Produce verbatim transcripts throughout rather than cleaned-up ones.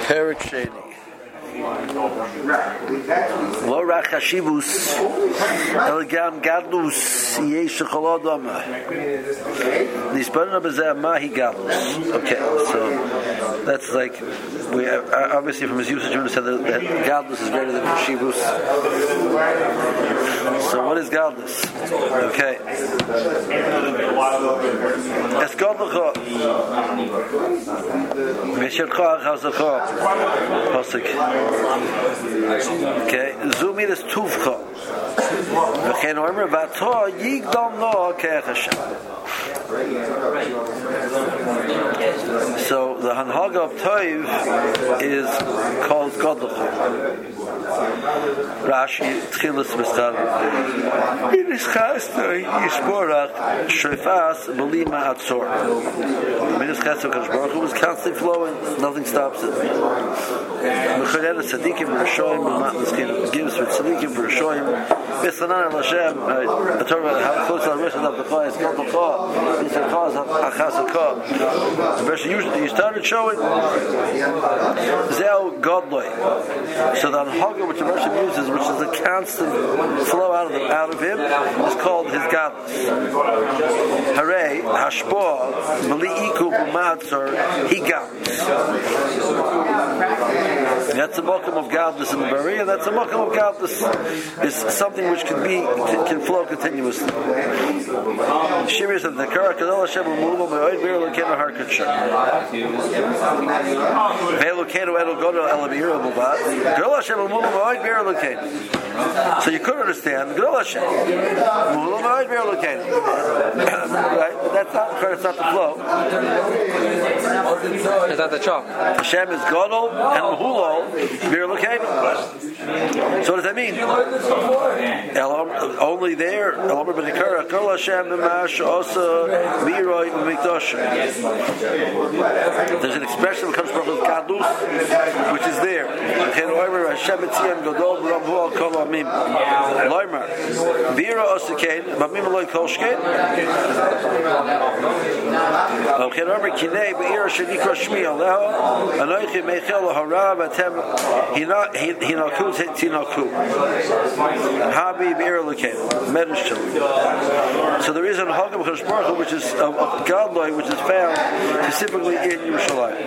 Perik Sheni. Lo rach hashivus elgam gadlus yesh shechol adam. Nisparna b'zeh mahi gadlus. Okay, so that's like we obviously from his usage we understand that, that gadlus is greater than hashivus. So what is gadlus? Okay. Es gadlucha. Meshercha chazacha. Pasuk. Okay, Zumir is Tuvcha. V'chein omer v'ato yigdal no ke'ech Hashem. So the Hanhaga of Toiv is called Godlucha. Rashi Tchilas V'schad. In his chastoi Yishborach Shreifas Belima Atzor. In his chastoi Kadosh Baruch Hu was constantly flowing. Nothing stops it. Mechorel Tzadikim V'Rashoyim gives for Tzadikim V'Rashoyim. V'Sanan El Hashem. I talk about how close to the rest of the Chai is called the Chai. It's a Chai Achas Chai. You started showing Zeo Godloi. So the Hanhaga which the Russian uses, which is a constant flow out of the, out of him, is called his godless. Hare Hashpo Bali Iku B'Matzor He godless. That's a mokum of godless in the Bari, and that's a mokum of godless is something which can be can flow continuously. Shimir of the Kara Kadol Hashem Mulu Me'oid Bir Lokenu Harkatshah. Ve'Lokenu Edel Godo Elabir Mubad. Kadol Hashem Mulu Me'oid Bir Lokenu. So you could understand Kadol Hashem Mulu Me'oid Bir Lokenu. Right? That's not the it's not the flow. Is that the chalk? Hashem is Godol and Mulu Bir Lokenu. So what does that mean? Only there. Elamar B'Nikara Kadol Hashem B'Mash Osa Miroi Mikdash. There's an expression that comes from Gadlus, which is there. Hashem Etzion Godol B'Ramhu Al Kol Amim. Loimar Bira Osikein B'Amim Eloi Kol Shkein. Okay, remember Kinei B'Ira Shenikra Shmi Aleho Anoichi Meichel Hara V'Atem Hinaku Tinaku Habi B'Ira Lekein Medish Children. So there is an Hagam Chadosh Baruch Hu, which is a, a godloi, which is found specifically in Yerushalayim.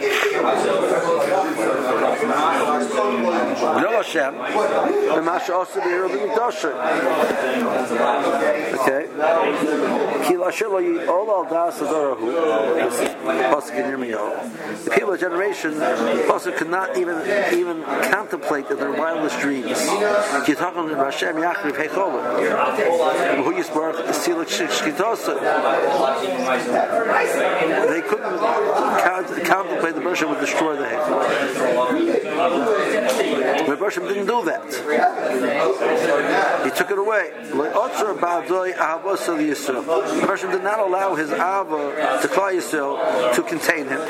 Gdol Hashem, B'Masha also B'Yirah B'Mikdash. Okay. Ki L'Asher Lo Yi'ol Al Das Adorahu. Pasuk in Yirmiyahu. The people of the generation, Pasuk could not even even contemplate that their wildest dreams. Ki T'achon Hashem Yachriv Heicholah. Who Yisbarach Silik Shkitosa. They couldn't count, contemplate the Bershom would destroy the Heichel. But Bershom didn't do that. He took it away. Bershom did not allow his Ava to Klal Yisrael to contain him.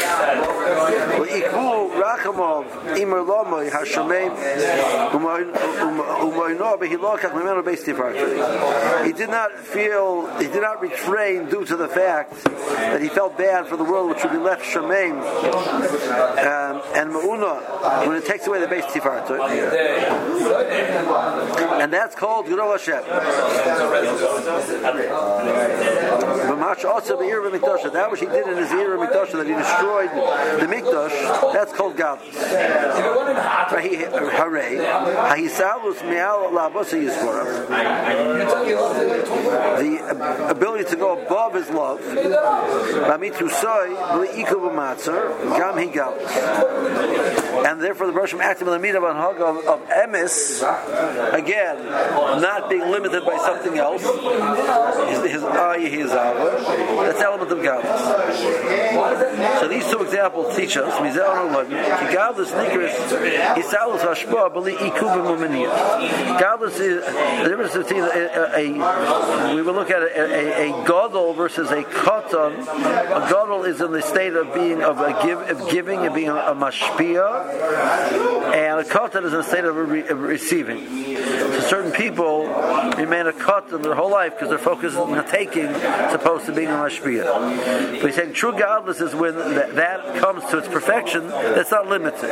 He did not feel, he did not refrain due to the fact that he felt bad for the world which would be left Shemaim um, and Ma'una when it takes away the base Tifarta. And that's called Gdol Hashem. That which he did in his era of Mikdash, that he destroyed the Mikdash, that's called Gadlus. The ability to go above his love, and therefore the Bershom acted in the midah of, of, of emes, again, not being limited by something else, his, his eye, his ava, that's element of Gadlus. So these two examples teach us, Gadlus is the difference between a, a, a we will look at a, a, a gadol versus a katan. A gadol is in the state of being of a give of giving and being a, a mashpia, and a katan is in a state of, re- of receiving. So certain people remain a katan their whole life because they're focused on the taking, as opposed to being a mashpia. But he's saying true godless is when that, that comes to its perfection. That's not limited.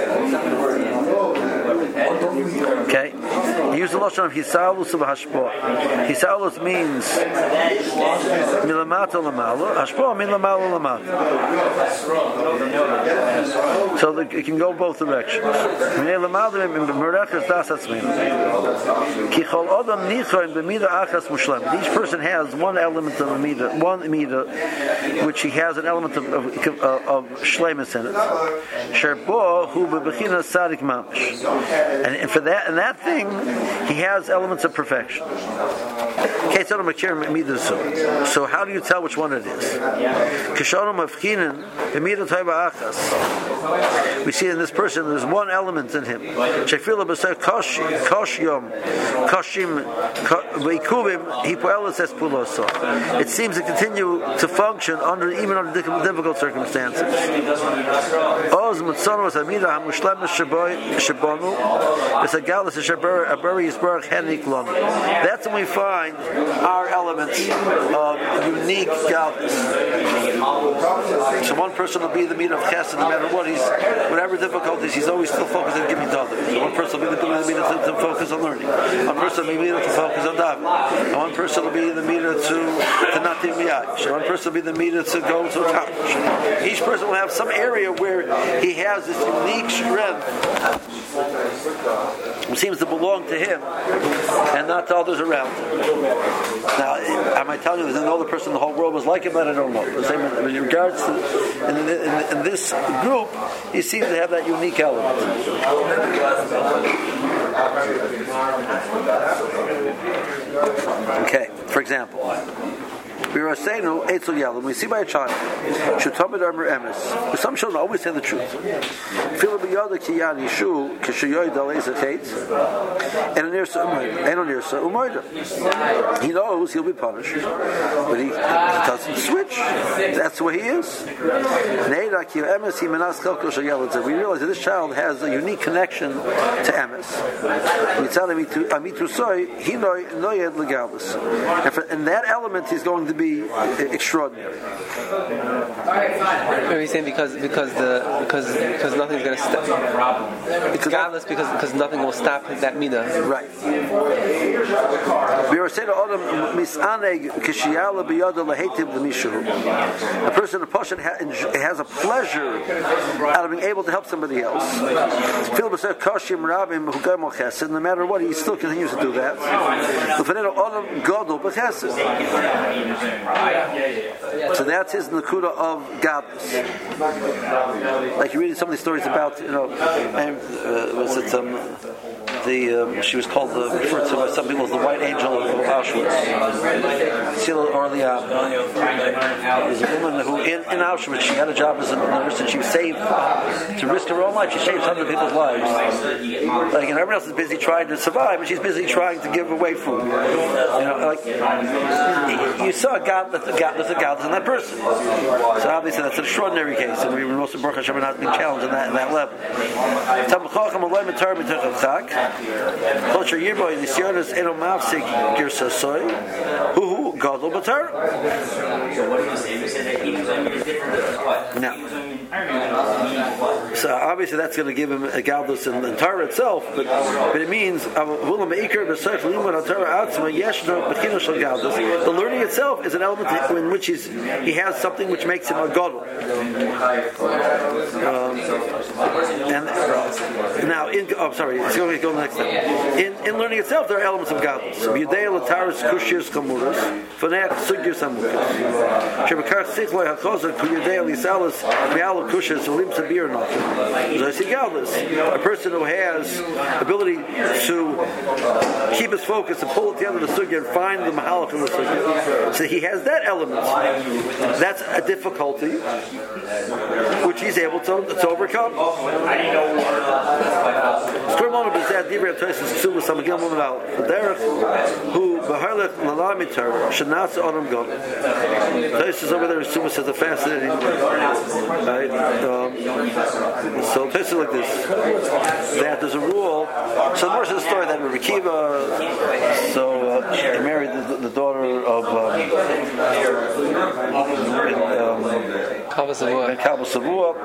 Okay, he used the lashon of hisalus of hashpah. Hisalus means milamata lamala. Hashpah means lamala lamata. So the, it can go both directions. Each person has one element of a midah, one midah, which he has an element of of, of, of shleimus in it. Sherbo hu bebechina sadik mamish, and, and for that and that thing, he has elements of perfection. So how do you tell which one it is? We see in this person there's one element in him. It seems to continue to function under even under difficult circumstances. That's when we find our elements of unique godliness. So one person will be the meat of chesed, no matter what he's, whatever difficulties, he's always still focused on giving to others. So one person will be the meat to, to focus on learning. One person will be the meat to focus on davening. And one person will be the meat to to not take miyash. One person will be the meat to go to accomplish. Each person will have some area where he has this unique strength. It seems to belong to him and not to others around him. Now, am I telling you there's no other person in the whole world was like him? But I don't know. The same in regards to in, in, in this group, he seems to have that unique element. Okay, for example. We were saying, Eitzel Yalam, we see by a child, Shutamid Armor Emes, some children always say the truth. Fila Biyada Kiyan Yishu, Kishayoy Daleza Kate, and on Nirsa Umayda. He knows he'll be punished, but he doesn't switch. That's the way he is. We realize that this child has a unique connection to Emes. And that element he's going to be extraordinary. Are you saying because because the because because nothing's going to stop? It's godless because because nothing will stop that midah. Right. We were saying to Adam misaneg kishiyala biyada lahetiv l'mishu. A person, a person has a pleasure out of being able to help somebody else. Fil b'ser kashim rabim who gam chesed. No matter what, he still continues to do that. L'fanenu Adam gadol b'chesed. So that's his nakuda of godless. Like you're reading some of these stories about, you know, and, uh, was it um, the um, she was called the referred to by some people as the White Angel of Auschwitz. Sila Orlean. There's a woman who in, in Auschwitz she had a job as a nurse and she saved to risk her own life. She saved hundred people's lives. Like, and everyone else is busy trying to survive, and she's busy trying to give away food. You know, like you saw God, that the God, there's a God in that person. So obviously that's an extraordinary case, and we were most of Baruch Hashem are not being challenged in that, in that level. Culture Yirbo Nisyonis Eno Mafsik Girsasoy, who Gadol Batar. Now, so obviously that's going to give him a Gadlus in the Torah itself, but but it means the learning itself is an element in which he's, he has something which makes him a Gadol. Um, and now, in, oh, sorry, it's going to go to the next step. In, in learning itself, there are elements of godless. A person who has ability to keep his focus and pull it together the sugya and find the mahalach in the sugya. So he has that element. That's a difficulty which he's able to, to overcome. Who B'harlech Lalamitar Shanatz Adam Gol. This is over there. Suma says a fascinating. Right? Um, so this is like this. That there's a rule. So the more of the story that Rabbi Kiva, so uh, he married the, the daughter of um, Kabbalah Savua,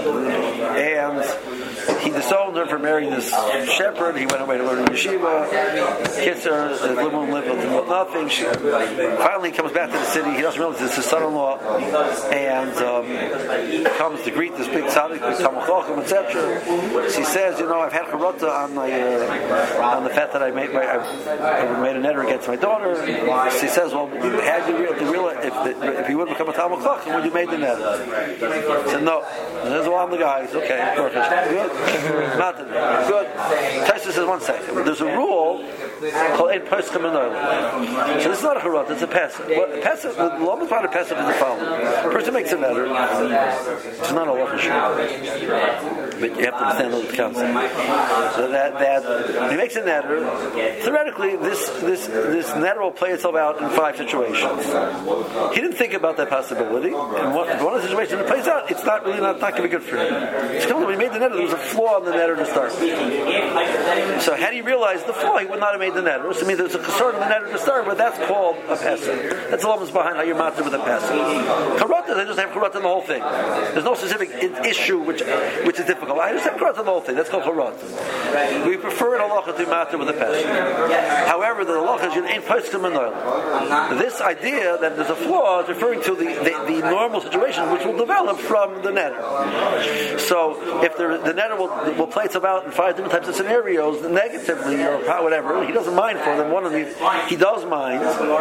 and he disowned her for marrying this shepherd. He went away to learn in yeshiva. Kissed her, lived with nothing. She finally comes back to the city. He doesn't realize it's his son-in-law, and um, comes to greet this big tzaddik, et cetera. She says, "You know, I've had charata on my uh, on the fact that I made my I, I made a netter against my daughter." She says, "Well, had you realize if the, if you would become a Talmud Chacham, would you made the netter?" He said, "No." He says, "Well, I'm the guy." He said, "Okay, perfect, good, not good." Taisa says, "One second. There's a rule called Ein Pesach Menoileh. So this is not a charata; it's a pesach. What pesach? The longest part of pesach is the following: a person makes a netter. It's not a lachash, but you have to understand the concept. So that that when he makes a netter, theoretically, this this this netter will play itself out in five situations. He didn't think about that possibility, and one, one of the situations it plays out, it's not really not, not going to be good for him. It's when he made the netter, there was a flaw in the netter to start. So had he realized the flaw, he would not have made the netter. So I mean, there's a concern in the netter to start, but that's called a pesach. That's the longest behind how you're matzah with a pesach. Karata, they just have karata in the whole thing. There's no specific issue which which is difficult. I just have karata in the whole thing. That's called karata. We prefer an halacha to matzah with a pesach. However, the halacha is you ain't pesach menoileh. This idea that there's a flaw is referring to the, the, the normal situation which will develop from the netter. So if the, the netter will, will play itself out in five different types of scenarios, negatively or whatever, he doesn't mind for them. One of these, he does mind.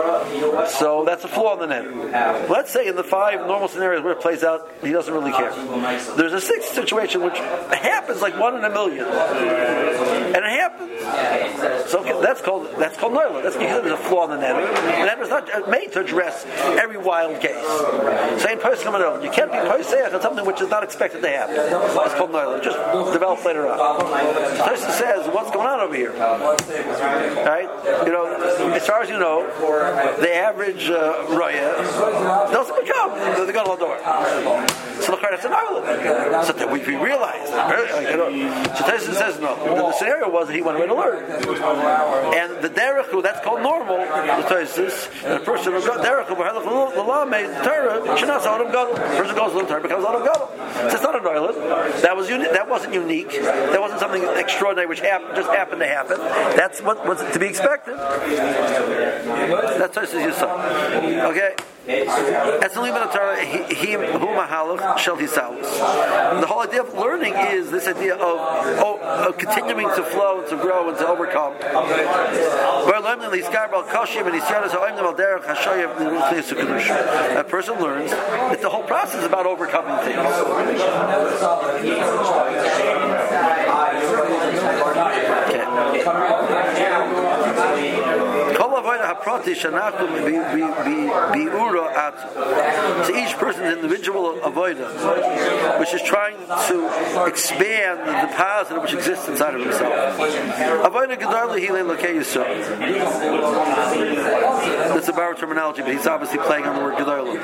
So that's a flaw in the netter. Let's say in the five normal scenarios where it plays out, he doesn't really care. There's a sixth situation which happens like one in a million, and it happens. So okay, that's called that's called noila. That's because there's a flaw in the netter. The netter is not made to address every wild case. Same person coming over. You can't be poiseyach on something which is not expected to happen. It's called noila. Just develop later on. The person says, "What's going on over here?" Right? You know, as far as you know, the average uh, roya doesn't become the gun on the door. So the that's an island. So that we realize, like, you know, so Tyson says no. The, the scenario was that he went away to learn, and the derech, that's called normal. The Tyson, the person who got derech, the law made Torah should not say Adam Gadol. The person goes to the Torah becomes Adam Gadol. So it's not an island. That was uni- that wasn't unique. That wasn't something extraordinary which happened just happened to happen. That's what was to be expected. That's Tyson Yisrael. Okay. That's the limit of Torah. Him who mahalach shel hisalus. The whole idea of learning is this idea of, of, of continuing to flow, to grow, and to overcome. A person learns that the whole process is about overcoming things. Okay. So each person's individual avodah, which is trying to expand the positive which exists inside of himself. That's a borrowed terminology, but he's obviously playing on the word gedolah.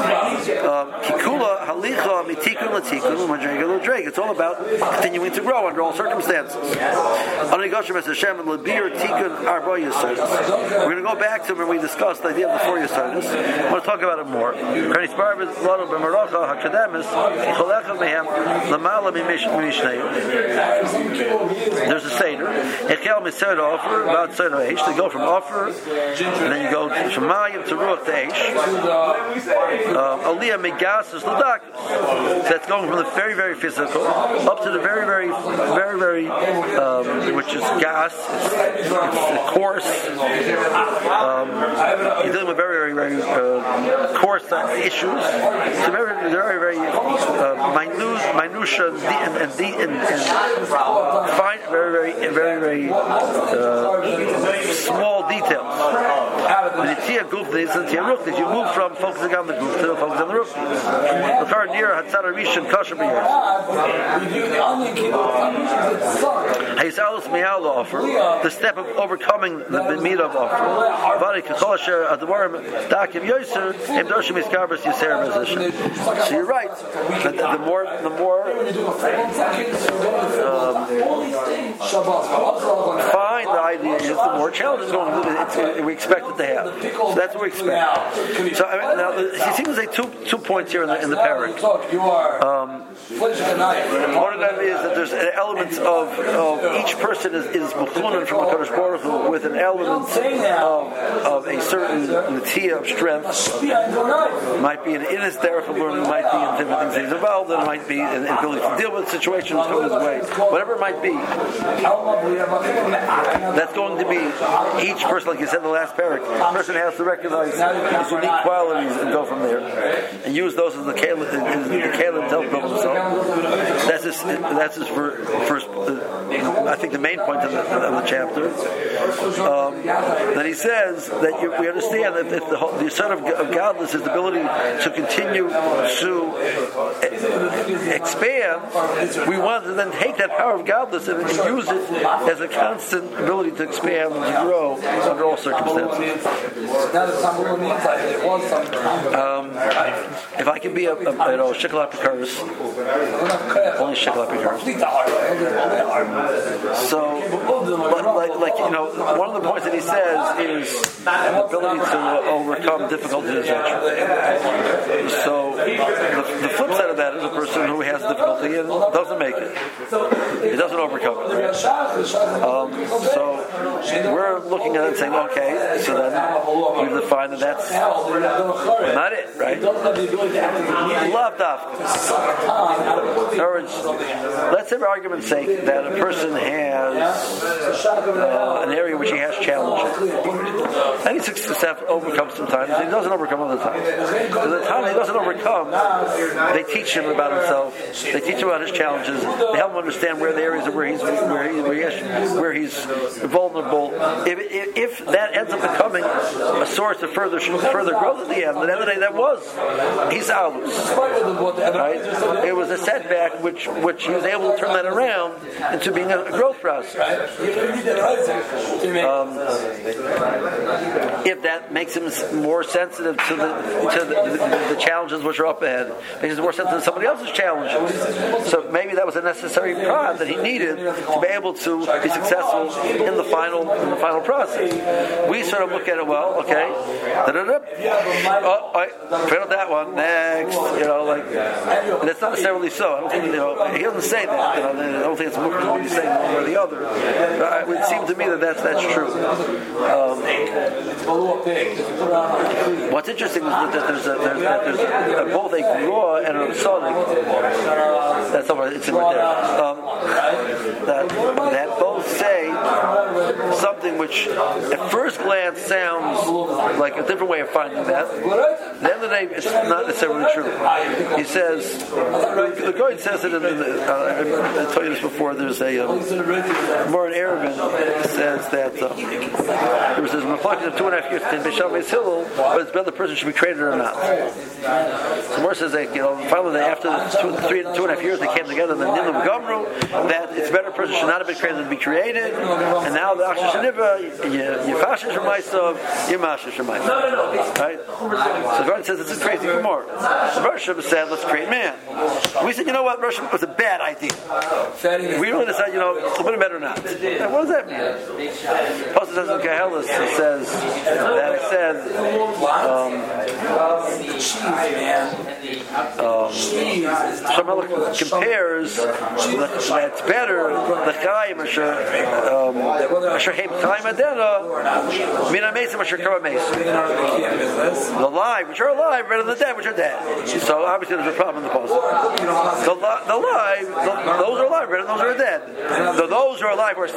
It's all about continuing to grow under all circumstances. We're going to go back to when we discussed the idea of the four Yesodis. I want to talk about it more. There's a Seder. They go from Offer, and then you go from Mayim to Ruach to Eish. Aliyah Megas is L'dakus. So that's going from the very, very physical up to the very, very, very, very, um, which is gas, it's, it's coarse. Um, you're dealing with very, very, very uh, coarse uh, issues. So very, very, very uh, minute, minutia, and and, and, and, and fine, very, very, very, very uh, small details. When you see a goof, you move from focusing on the goof to focusing on the roof. The third year had Sarah Rishon Kasher B'Yers. Hey, Beisalus Mial offer, the step of overcoming the B'midav offer. So you're right. The, the more, the more um, fine the idea is, the more challenges going. It's, it, we expect it to have. So that's what we expect. So I mean, now he seems to say two two points here in the in the parak. Um, one of them is that there's an element of, of each person is is mechunan from HaKadosh Baruch Hu with an element of, of a certain netiya of strength. It might be an inner therapy learning, might be in different things he's involved in, it might be in ability to deal with situations coming his way. Whatever it might be, that's going to be each person, like you said in the last parak, the person has to recognize his unique qualities and go from there. And use those as the kalim to help build himself. That's his, that's his first, uh, I think the main point of the, of the chapter. Um, then he says that you, we understand that if the, the son of, of godless is the ability to continue to expand, we want to then take that power of godless and, and use it as a constant ability to expand and to grow under all circumstances. Um, if I can be a, a you know, shekel apikaris, only shekel apikaris. So, like, like, like, you know, one of the points that he says is the ability to overcome difficulties. So, the, the flip side of that is a person who has difficulty and doesn't make it. He doesn't overcome it. Right? Um, so, we're looking at it and saying, okay, so then we define that that's not it, right? Love dafka. In other words, let's have argument's sake that a person has uh, an area which he has challenges, and he successfully overcomes sometimes, and he doesn't overcome other times. So the time he doesn't overcome, they teach him about himself. They teach him about his challenges. They help him understand where the areas of where he's where he, where, he has, where he's vulnerable. If, if, if that ends up becoming a source of further further growth at the end, at the end of the day, that was he's alus. Right? It was a setback, which which he was able to turn that around into being a growth process. Um, if that makes him more sensitive to the to the, the, the challenges which are up ahead, makes him more sensitive to somebody else's challenges. So maybe that was a necessary prod that he needed to be able to be successful in the final in the final process. We sort of look at it, well, okay, oh, I failed that one. Next, you know, like, and it's not necessarily so. I don't think, you know, he doesn't say that. You know, I don't think it's more than he's saying one or the other. But it would seem to me that that's that's true. Um, what's interesting is that there's a, there's, that there's a, both a raw and a sonic. That's over. It's in right there. Um, that that both say something which, at first glance, sounds like a different way of finding that. At the end of the day, it's not necessarily true. He says, the Goyen says it in the, uh, I told you this before, there's a, um, more in Erevin, says that, um, there was a reflection of two and a half years in Bisham Beis Hillel, but it's whether the person should be created or not. So more says that, you know, finally after two, three, two and a half years they came together, the Nilam Gomru, that it's better a person should not have been created than be created, and now the Aksha Shaniva, Yifashish Shemaisov, Yimashish Shemaisov. Right? So Goyen says it's a crazy Gemara. Rosham said, let's create man. We said, you know what, Rosham was a bad idea. We really decided, you know, it's a bit better or not. Now, what does that mean? Pasuk says in Kehelis, it says that it said, um, um, Shamalach compares that it's better the Chaim Asher Heim Chaim Adena Mina Mesim Asher Kara Mesim. The alive, which are alive, better than the dead, which are dead. So obviously there's a problem in the Pasuk. The, the alive, the, those are alive, better than those who are dead. So those who are alive who are still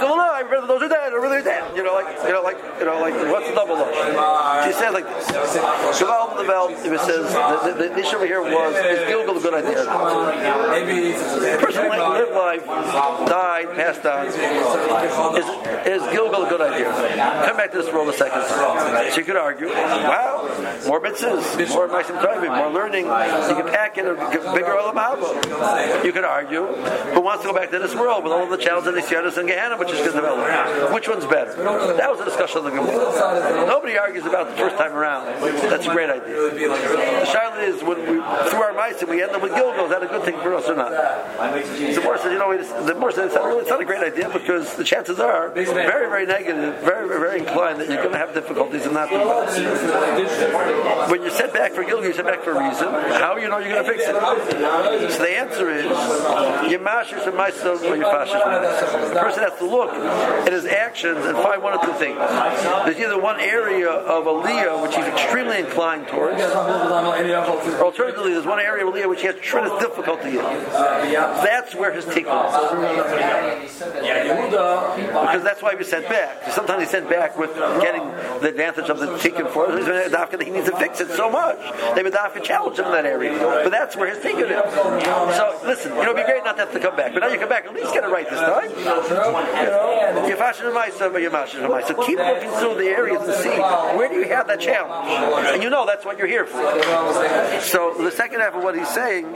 still alive. Whether those are dead or whether they're dead. You know, like you know, like you know, like what's the double look? She said like Gaval the Vel. If it says the, the, the issue over here was is Gilgal a good idea? The person like lived life, died, passed on. Is is Gilgal a good idea? Come back to this world a second time. So you could argue, wow, more mitzvahs, more ma'asim tovim, more learning. You can pack it a bigger olam haba. You could argue, who wants to go back to this world with all the challenges and Nisyanis and Gehenna, which is going to develop? Which one's better? That was a discussion of the Gemara. Nobody argues about the first time around. That's a great idea. The shaila is when we through our ma'asim we end up with Gilgal. Is that a good thing for us or not? The more says, you know, the more says it's not really, it's not a great idea because the chances are very, very negative, very, very inclined that you're going to have difficulties in that. When you're sent back for Gilgal, you're sent back for a reason. How do you know you're going to fix it? So the answer is you mashers from myself or you fashers from myself. The person has to look at his actions and find one of two things. There's either one area of Aliyah which he's extremely inclined towards, or alternatively there's one area of Aliyah which he has tremendous difficulty in. That's where his tikkun is. Because that's why he was sent back. Sometimes he's sent back with getting the advantage of the tikkun for it. He needs to fix it so much. They would have to challenge him in that area. But that's where his tikkun is. So listen, you know, it'd be great not to have to come back. But now you come back, at least get it right this time. You know, you're fashion myself, you're fashion myself. So keep looking through the areas and see where do you have that challenge. And you know that's what you're here for. So the second half of what he's saying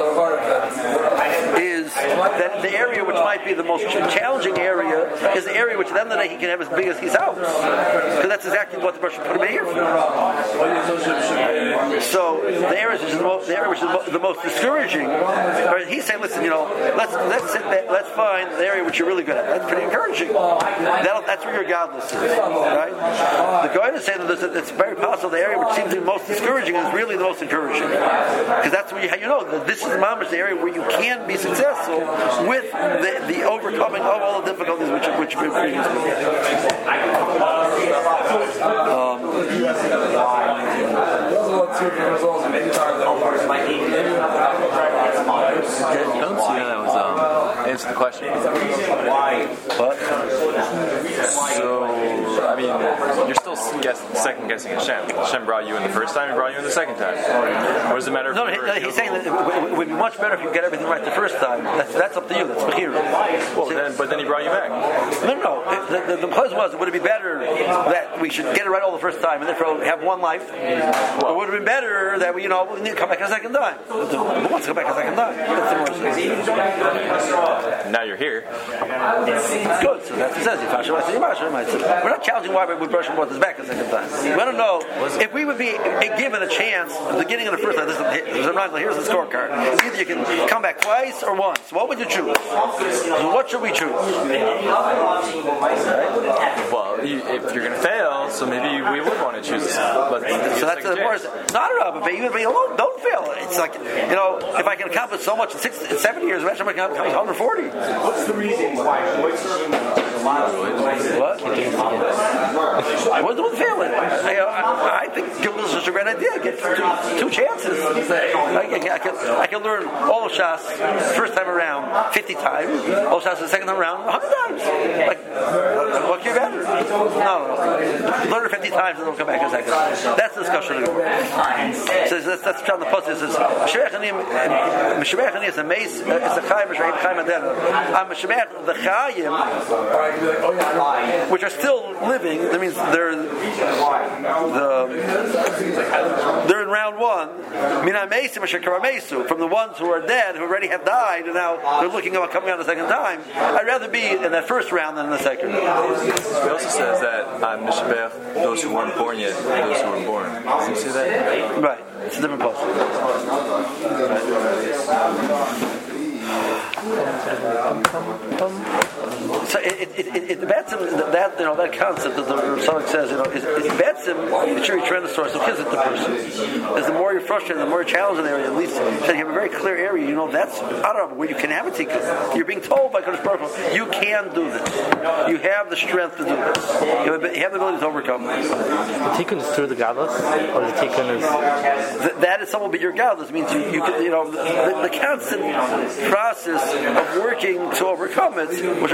is that the area which might be the most challenging area is the area which at the end of the day he can have as big as his house. Because that's exactly what the person put him here for. So the area which is the most, the area which is the most discouraging, or he's saying, listen, you know, let's let's sit there, let's find the area which you're really good at. That's pretty encouraging. That'll, that's where your godless is, right? The guy is saying that it's very possible the area which seems to be most discouraging is really the most encouraging, because that's where you, you know that this is mamish the area where you can be successful with the, the overcoming of all the difficulties which which we've previously um, I don't see how that was um, answer the question. But so, I mean, you're still guess, second guessing Hashem. Hashem brought you in the first time, he brought you in the second time. Or does it matter? No, he, he's saying that it would be much better if you get everything right the first time. That's that's up to you. That's Bechira. Well, then, but then he brought you back. No, no, no. The, the, the question was, would it be better that we should get it right all the first time and therefore have one life? Well, or would it have been better that we, you know, we need to come back a second time? Who wants to come back a second time? That's the now you're here. Good. So that's what it says. We're not challenging why we brush and brought this back a second time. We want to know if we would be given a chance at the beginning of the first time. Listen, here's the scorecard. Either you can come back twice or once. What would you choose? So what should we choose? Well, if you're going to fail, so maybe we would want to choose. But so that's the worst. Not a rubber, but even be alone. Don't fail. It's like, you know, if I can accomplish so much in six, in seven years, imagine I can accomplish one hundred forty. What's the reason why? What? I wasn't doing failing. I, I, I think Gilgal is such a great idea. I get two, two chances. I, I, I, can, I can learn all of Shas first time around fifty times, all of Shas the second time around one hundred times. Like, what can you better? No, no, no. Learn it fifty times and then we'll come back a second. That's the discussion. So that's that's John the Post. It says, Meshubach Ani is a mace, it's a Chayim, Meshubach Chayim Adena. I'm Meshubach the Chayim, which are still living. That means they're the they're in round one. Mina Mesim Meshakar Mesu, from the ones who are dead, who already have died, and now they're looking about coming out the second time. I'd rather be in that first round than in the second. It also says that I'm Meshubach those who weren't born yet, and those who were born. Does he say that? Right. It's a different post. So it it it, it, it that you know that concept that the Rav says, you know, is it Betzim, it's your tremendous source of kids at the person. As the more you're frustrated, the more you're challenged in the area, at least so you have a very clear area, you know that's Arab where you can have a tikkun. You're being told by Kodesh Baruch Hu, you can do this. You have the strength to do this. You have, you have the ability to overcome this. The tikkun is through the godless, or the tikkun is Th- that is someone be your godless means you you, can, you know the, the, the constant process of working to overcome it, which eventually will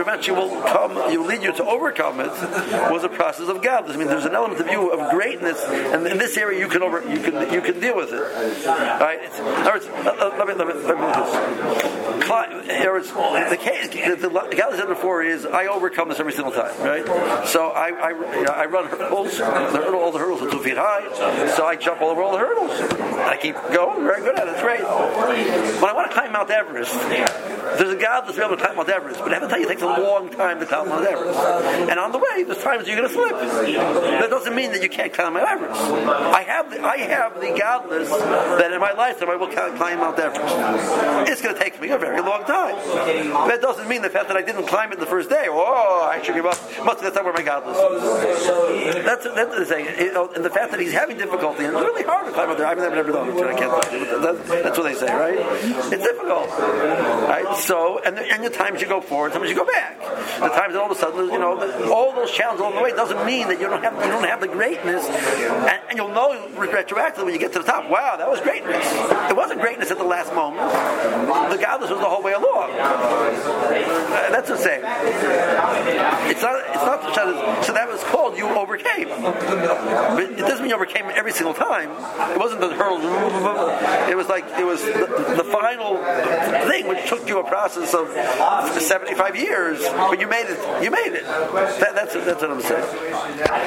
come, you lead you to overcome it, was a process of godliness. I mean, there's an element of you of greatness, and in this area you can over, you can you can deal with it. All right. It's, in other words, let, let me let me let me do this. In other words, the case the, the godliness said before is I overcome this every single time. Right. So I I, you know, I run hurdles. The hurdle, all the hurdles are two feet high. So I jump all over all the hurdles. And I keep going. Very good at it. It's great. When I want to climb Mount Everest, there's a God that's able to climb Mount Everest, but I have to tell you, it takes a long time to climb Mount Everest. And on the way, there's times you're going to slip. That doesn't mean that you can't climb Mount Everest. I have the, I have the godless that in my lifetime I will climb Mount Everest. It's going to take me a very long time. That doesn't mean the fact that I didn't climb it the first day. Oh, I should give up. Must that's not where my godless is. That's that's the thing. You know, and the fact that he's having difficulty, and it's really hard to climb up there. I've never, never done it. I can't tell you. That's, that's what they say, right? It's difficult, right? So, and the, and the times you go forward, sometimes you go back. The times that all of a sudden, you know, all those challenges along the way doesn't mean that you don't have you don't have the greatness, and, and you'll know retroactively when you get to the top. Wow, that was greatness. It wasn't greatness at the last moment. The godless was the whole way along. Uh, that's the same. It's not. It's not. So that was called you overcame. But it doesn't mean you overcame every single time. It wasn't the hurdle. It was like it was the, the final thing, which took you a process of seventy-five years. But you made it. You made it. That, that's that's what I'm saying.